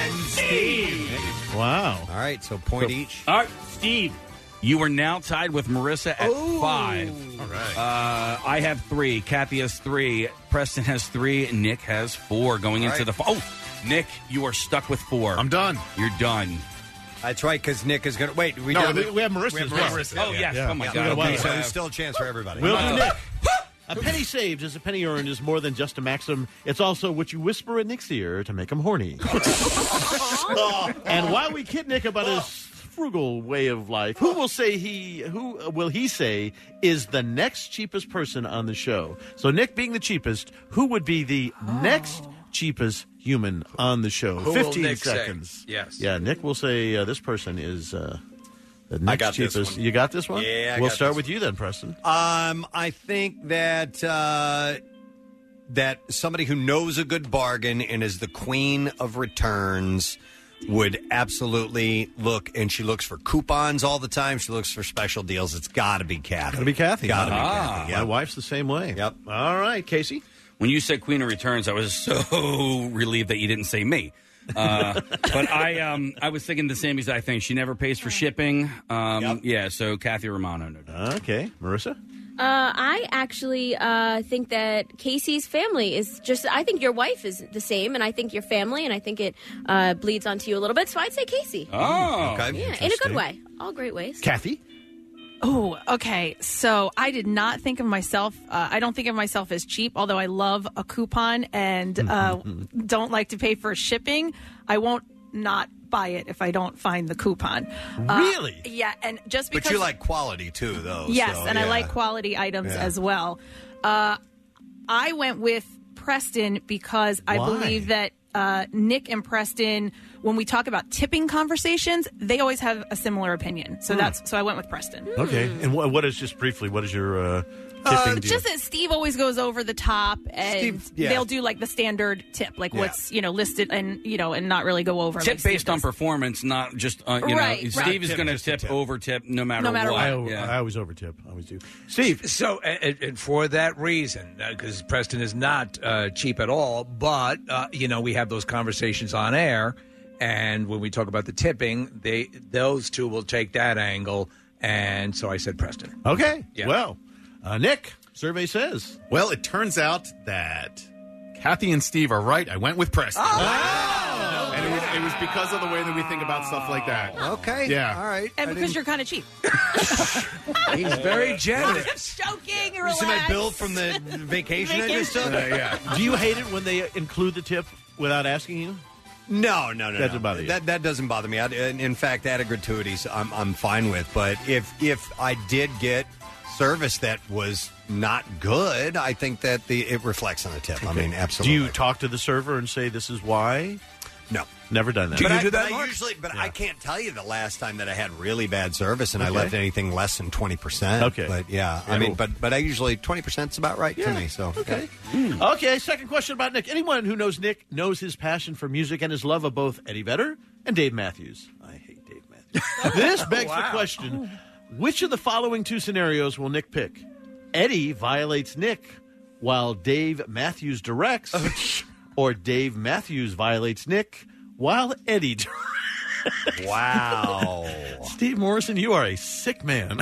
and Steve. Wow. All right, so point each. All right, Steve, you are now tied with Marissa at 5. All right. I have 3. Kathy has 3. Preston has 3. And Nick has 4 going into the... Nick, you are stuck with 4. I'm done. You're done. That's right, because Nick is going to... Wait, we have Marissa as well. Oh, yes. Yeah. Oh, my God. Okay, so there's still a chance for everybody. We'll do Nick. A penny saved is a penny earned is more than just a maxim. It's also what you whisper in Nick's ear to make him horny. And while we kid Nick about his frugal way of life, who will he say is the next cheapest person on the show? So Nick being the cheapest, who would be the next cheapest human on the show? Who 15 will Nick seconds. say? Yes. Yeah, Nick will say this person is the next I got cheapest. this one. You got this one? Yeah, I we'll got start this with you then, Preston. I think that that somebody who knows a good bargain and is the queen of returns would absolutely look, and she looks for coupons all the time. She looks for special deals. It's got to be Kathy. Got to be Kathy. Got to be Kathy. My wife's the same way. Yep. All right, Casey. When you said Queen of Returns, I was so relieved that you didn't say me. But I was thinking the same exact thing. She never pays for shipping. Yeah, so Kathy Romano. No doubt. Okay. Marissa? I actually think that Casey's family is just, I think your wife is the same, and I think your family, and I think it bleeds onto you a little bit, so I'd say Casey. Oh. Okay. Yeah, in a good way. All great ways. Kathy? Oh, okay. So I did not think of myself. I don't think of myself as cheap, although I love a coupon and don't like to pay for shipping. I won't not buy it if I don't find the coupon. Really? Yeah, and just because. But you like quality too, though. Yes, so, and I like quality items as well. I went with Preston because I believe that Nick and Preston, when we talk about tipping conversations, they always have a similar opinion. So so I went with Preston. Okay. And what is, just briefly, what is your tipping deal? Just that Steve always goes over the top, and they'll do like the standard tip, like what's listed, and and not really go over. Tip based on performance, not just Right. Steve is going to tip over tip no matter what. I always over tip. I always do. Steve. So, and for that reason, because Preston is not cheap at all, but we have those conversations on air, and when we talk about the tipping, those two will take that angle, and so I said Preston. Okay. Yeah. Well, Nick, survey says. Well, it turns out that Kathy and Steve are right. I went with Preston. Oh! And it was because of the way that we think about stuff like that. Okay. Yeah. All right. And because you're kind of cheap. He's very generous. Joking, You see my bill from the vacation I just took? Yeah. Do you hate it when they include the tip without asking you? No. That doesn't bother you? That doesn't bother me. In fact, added gratuities I'm fine with. But if I did get service that was not good, I think that it reflects on the tip. Okay. I mean, absolutely. Do you talk to the server and say this is why? No. Never done that. Do you do that, I Mark? usually, I can't tell you the last time that I had really bad service and I left anything less than 20%. Okay. But I mean, but I usually 20% is about right to me. So Okay. Okay, second question about Nick. Anyone who knows Nick knows his passion for music and his love of both Eddie Vedder and Dave Matthews. I hate Dave Matthews. This begs the question, which of the following two scenarios will Nick pick? Eddie violates Nick while Dave Matthews directs, or Dave Matthews violates Nick while Eddie directs? Wow. Steve Morrison, you are a sick man.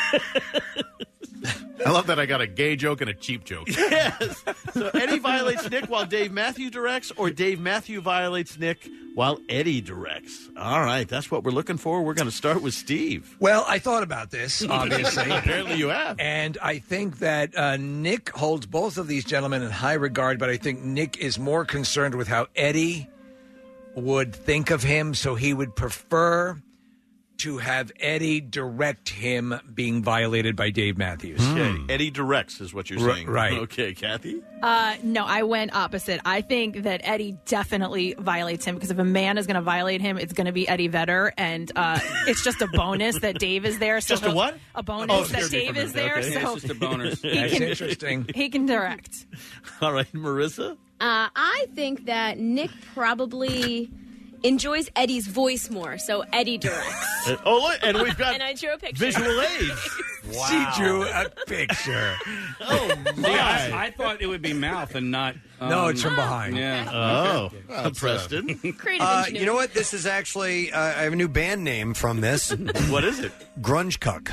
I love that I got a gay joke and a cheap joke. Yes. So Eddie violates Nick while Dave Matthews directs, or Dave Matthews violates Nick while Eddie directs. All right, that's what we're looking for. We're going to start with Steve. Well, I thought about this, obviously. Apparently you have. And I think that Nick holds both of these gentlemen in high regard, but I think Nick is more concerned with how Eddie would think of him, so he would prefer to have Eddie direct him being violated by Dave Matthews. Okay. Eddie directs is what you're saying. Right. Okay, Kathy? No, I went opposite. I think that Eddie definitely violates him, because if a man is going to violate him, it's going to be Eddie Vedder, and it's just a bonus that Dave is there. So Just a what? A bonus that Dave is there. Okay. So It's just a bonus. That's interesting. he can direct. All right, Marissa? I think that Nick probably enjoys Eddie's voice more, so Eddie directs. Look, and we've got And I drew a picture. visual aids. She drew a picture. Oh, See, I thought it would be mouth and not. No, it's from behind. Yeah. Preston. Creative ingenuity. You know what? This is actually, I have a new band name from this. What is it? Grunge Cuck.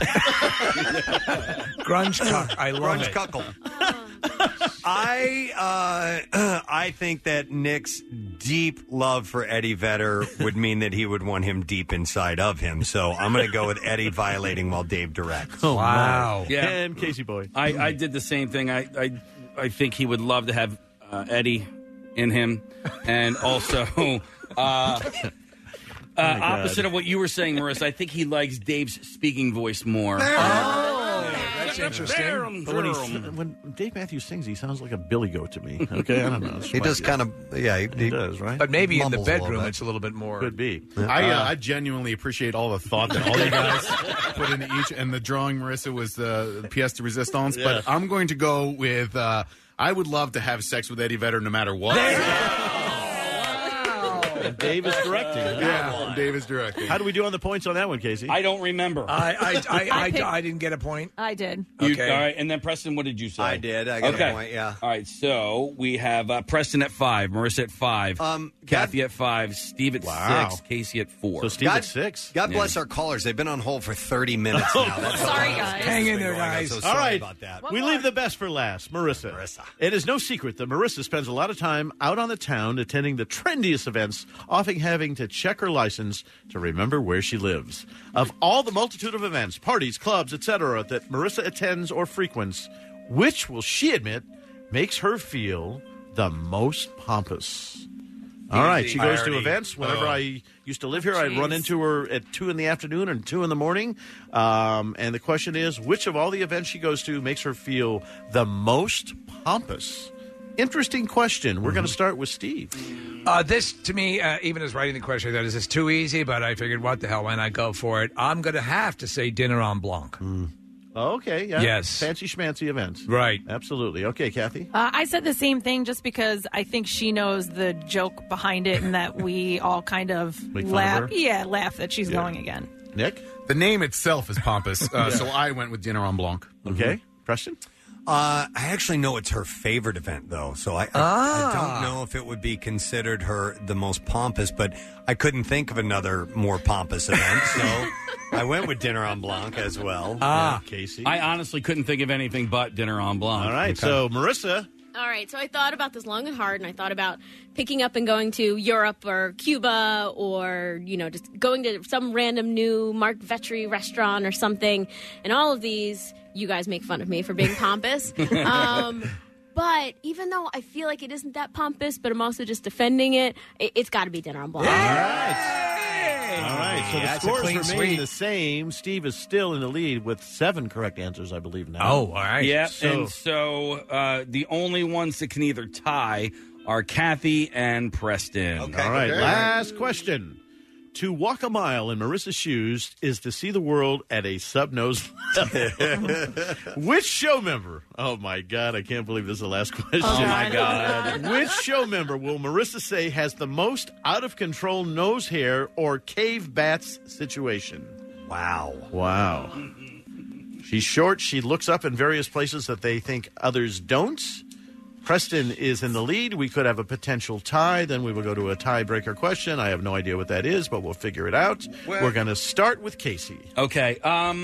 Grunge Cuck. I love Grunge it. Cuckle. I think that Nick's deep love for Eddie Vedder would mean that he would want him deep inside of him. So I'm going to go with Eddie violating while Dave directs. Oh, wow. Yeah. And Casey Boy. I did the same thing. I think he would love to have Eddie in him, and also opposite of what you were saying, Marissa. I think he likes Dave's speaking voice more. That's interesting. But when Dave Matthews sings, he sounds like a billy goat to me. Okay, I don't know. He does kind of, he does, right? But maybe in the Mumbles a little bedroom, bit. it's a little bit more. Could be. I genuinely appreciate all the thought that all you guys put into each, and the drawing, Marissa, was the pièce de résistance. Yeah. But I'm going to go with I would love to have sex with Eddie Vedder no matter what. And Dave is directing. Yeah, Dave is directing. How do we do on the points on that one, Casey? I don't remember. I didn't get a point. I did. Okay. All right, and then Preston, what did you say? I did. I got Okay. a point, yeah. All right, so we have Preston at 5, Marissa at 5, Kathy at 5, Steve at 6, Casey at 4. So Steve at 6. God bless our callers. They've been on hold for 30 minutes now. That's Sorry, all. guys. Hang in there, guys. So All sorry right. about that. We leave the best for last. Marissa. It is no secret that Marissa spends a lot of time out on the town attending the trendiest events, often having to check her license to remember where she lives. Of all the multitude of events, parties, clubs, etc. that Marissa attends or frequents, which will she admit makes her feel the most pompous? All right, she goes to events. Whenever I used to live here, I'd run into her at 2 in the afternoon and 2 in the morning. And the question is, which of all the events she goes to makes her feel the most pompous? Interesting question. We're going to start with Steve. This, to me, even as writing the question, that is this too easy, but I figured, what the hell, why not go for it? I'm going to have to say Dinner on Blanc. Okay, yeah. Yes. Fancy schmancy events. Right. Absolutely. Okay, Kathy? I said the same thing just because I think she knows the joke behind it and that we all kind of Make fun laugh. of her? Yeah, laugh that she's going again. Nick? The name itself is pompous, so I went with Dinner on Blanc. Okay. Preston? I actually know it's her favorite event, though, so I don't know if it would be considered her the most pompous, but I couldn't think of another more pompous event, so I went with Dinner on Blanc as well. Casey? I honestly couldn't think of anything but Dinner on Blanc. All right, so Marissa. All right, so I thought about this long and hard, and I thought about picking up and going to Europe or Cuba or, just going to some random new Mark Vetri restaurant or something. And all of these, you guys make fun of me for being pompous. But even though I feel like it isn't that pompous, but I'm also just defending it, it's got to be Dinner on Blanc. All right, so the That's a scores clean remain sweep. the same. Steve is still in the lead with 7 correct answers, I believe, now. Oh, all right. Yeah, So- and so the only ones that can either tie are Kathy and Preston. Okay. All right, last question. To walk a mile in Marissa's shoes is to see the world at a sub-nose level. Which show member? Oh, my God, I can't believe this is the last question. Oh, my God. Which show member will Marissa say has the most out-of-control nose hair or cave bats situation? Wow. Wow. She's short. She looks up in various places that they think others don't. Preston is in the lead. We could have a potential tie. Then we will go to a tiebreaker question. I have no idea what that is, but we'll figure it out. We're going to start with Casey. Okay,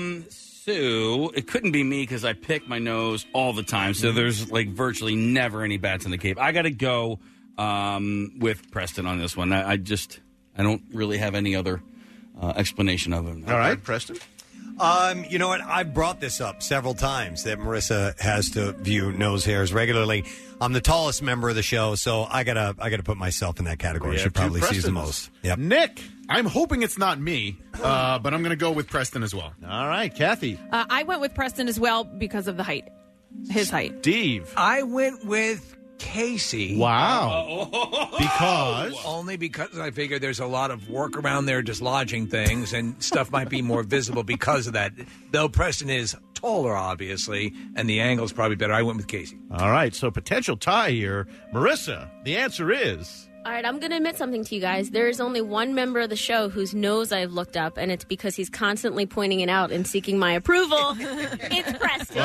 so it couldn't be me because I pick my nose all the time. So there's virtually never any bats in the cave. I got to go with Preston on this one. I don't really have any other explanation of him. All right, Preston. You know what? I've brought this up several times that Marissa has to view nose hairs regularly. I'm the tallest member of the show, so I gotta put myself in that category. She probably sees the most. Yep. Nick. I'm hoping it's not me, but I'm going to go with Preston as well. All right, Kathy. I went with Preston as well because of the height. His height. Steve. I went with Casey. Wow. Because? Only because I figured there's a lot of work around there just lodging things, and stuff might be more visible because of that. Though Preston is taller, obviously, and the angle's probably better. I went with Casey. All right, so potential tie here. Marissa, the answer is... All right, I'm going to admit something to you guys. There is only one member of the show whose nose I've looked up, and it's because he's constantly pointing it out and seeking my approval. It's Preston.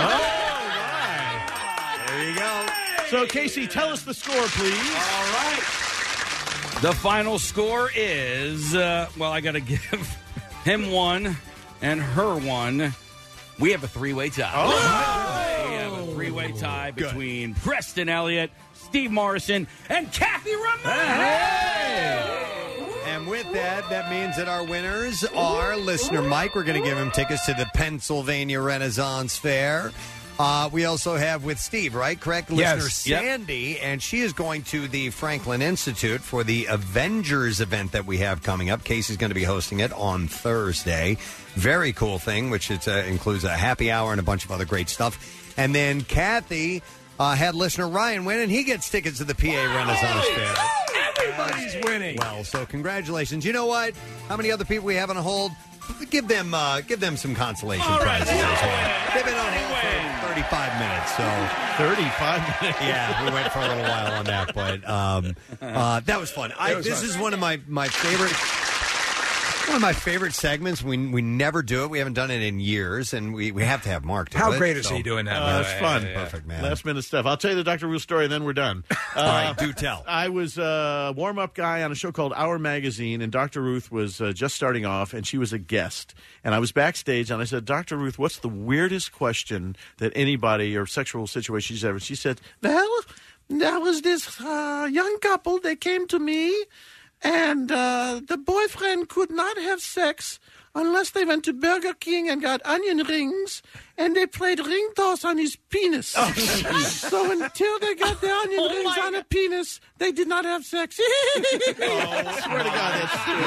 There you go. So, Casey, tell us the score, please. All right. The final score is, I got to give him one and her one. We have a three-way tie. We have a three-way tie between Preston Elliott, Steve Morrison, and Kathy Ramone. And with that means that our winners are listener Mike. We're going to give him tickets to the Pennsylvania Renaissance Fair. We also have with Steve, right? Correct? Yes. Listener Sandy, and she is going to the Franklin Institute for the Avengers event that we have coming up. Casey's going to be hosting it on Thursday. Very cool thing, which includes a happy hour and a bunch of other great stuff. And then Kathy had listener Ryan win, and he gets tickets to the PA Renaissance Fair. Everybody's winning. Well, so congratulations. You know what? How many other people we have on hold? Give them some consolation prizes as well. They've been on hold for 35 minutes, so 35 minutes. Yeah, we went for a little while on that, but that was fun. This is one of my favorite. One of my favorite segments. We never do it. We haven't done it in years, and we have to have Mark do it. How great is he doing that? That's fun. Perfect, man. Last minute stuff. I'll tell you the Dr. Ruth story, and then we're done. All right, do tell. I was a warm-up guy on a show called Our Magazine, and Dr. Ruth was just starting off, and she was a guest. And I was backstage, and I said, Dr. Ruth, what's the weirdest question that anybody or sexual situation she's ever... She said, well, there was this young couple. They came to me, and the boyfriend could not have sex unless they went to Burger King and got onion rings, and they played ring toss on his penis. So until they got the onion rings on a penis, they did not have sex. I swear to God,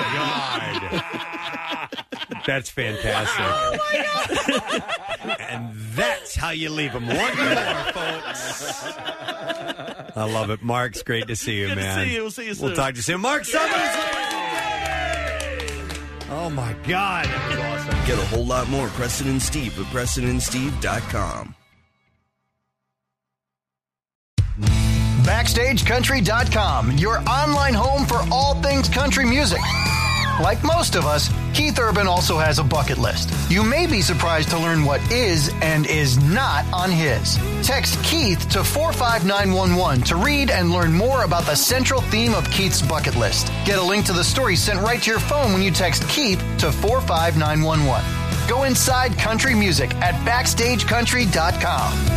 that's true. That's fantastic. Oh, my God. And that's how you leave them. One more, folks. I love it. Mark's great to see you, Good man. to see you. We'll see you soon. We'll talk to you soon. Mark Summers. Oh, my God. That was awesome. Get a whole lot more Preston and Steve at PrestonandSteve.com. BackstageCountry.com, your online home for all things country music. Like most of us, Keith Urban also has a bucket list. You may be surprised to learn what is and is not on his. Text Keith to 45911 to read and learn more about the central theme of Keith's bucket list. Get a link to the story sent right to your phone when you text Keith to 45911. Go inside country music at BackstageCountry.com.